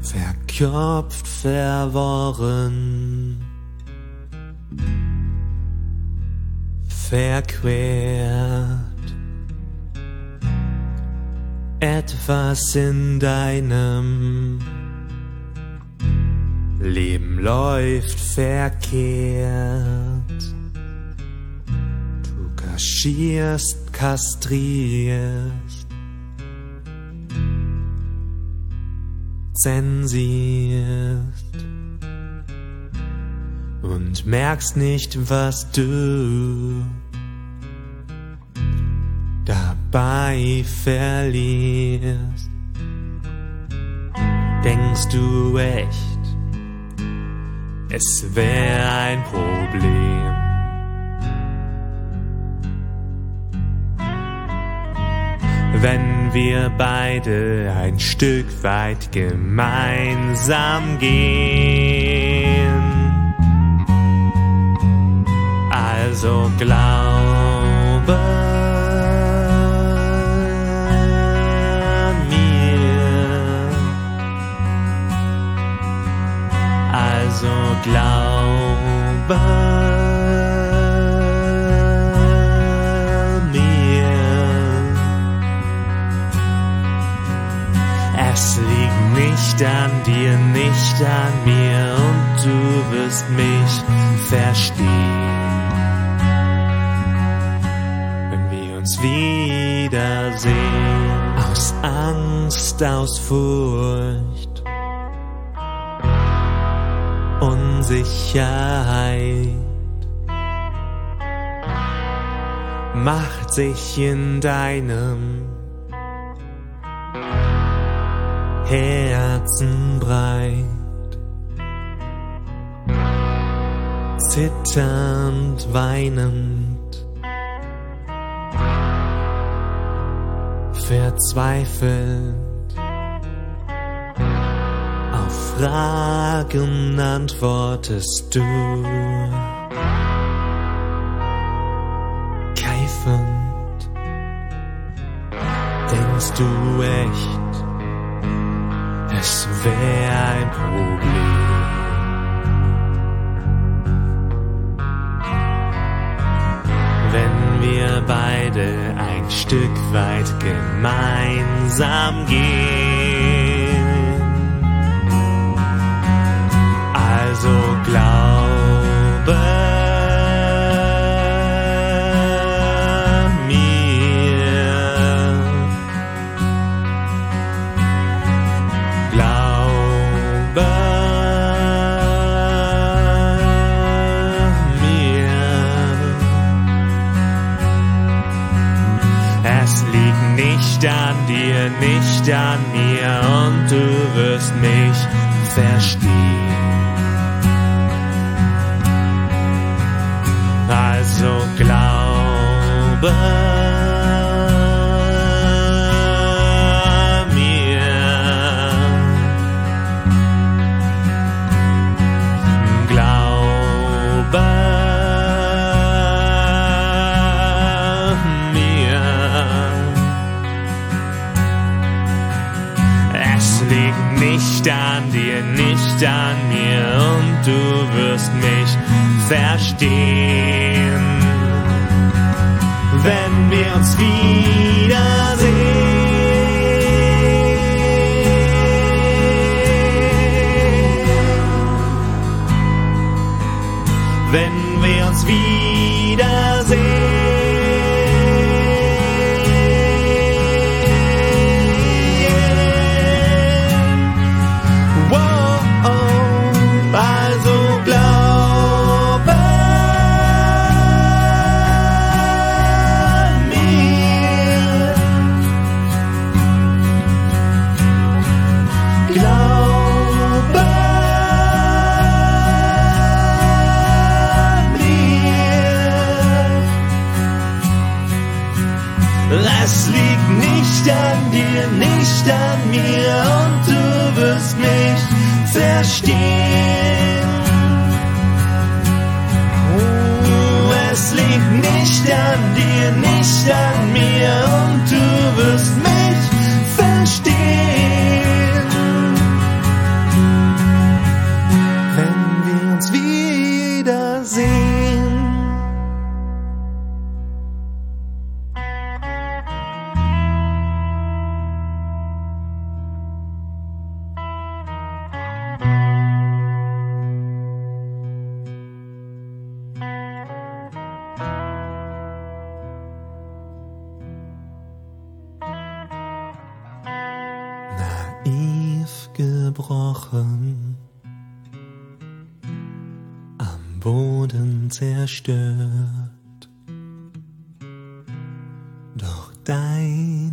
verkopft, verworren, verquert. Etwas in deinem Leben läuft verkehrt. Du kaschierst, kastrierst, zensierst und merkst nicht, was du dabei verlierst. Denkst du echt, es wäre ein Problem? Wenn wir beide ein Stück weit gemeinsam gehen. Also glaube mir, also glaube es liegt nicht an dir, nicht an mir, und du wirst mich verstehen, wenn wir uns wiedersehen. Aus Angst, aus Furcht, Unsicherheit macht sich in deinem Herzen breit, zitternd, weinend, verzweifelt. Auf Fragen antwortest du keifend. Denkst du echt, es wäre ein Problem? Wenn wir beide ein Stück weit gemeinsam gehen. Also glaube an dir, nicht an mir, und du wirst mich verstehen. Also glaube mir, glaube nicht an dir, nicht an mir, und du wirst mich verstehen, wenn wir uns wiedersehen. Wenn wir uns wiedersehen. Es liegt nicht an dir, nicht an mir, und du wirst mich verstehen. Es liegt nicht an dir, nicht an mir, und du wirst mich verstehen. zerbrochen, am Boden zerstört. Doch dein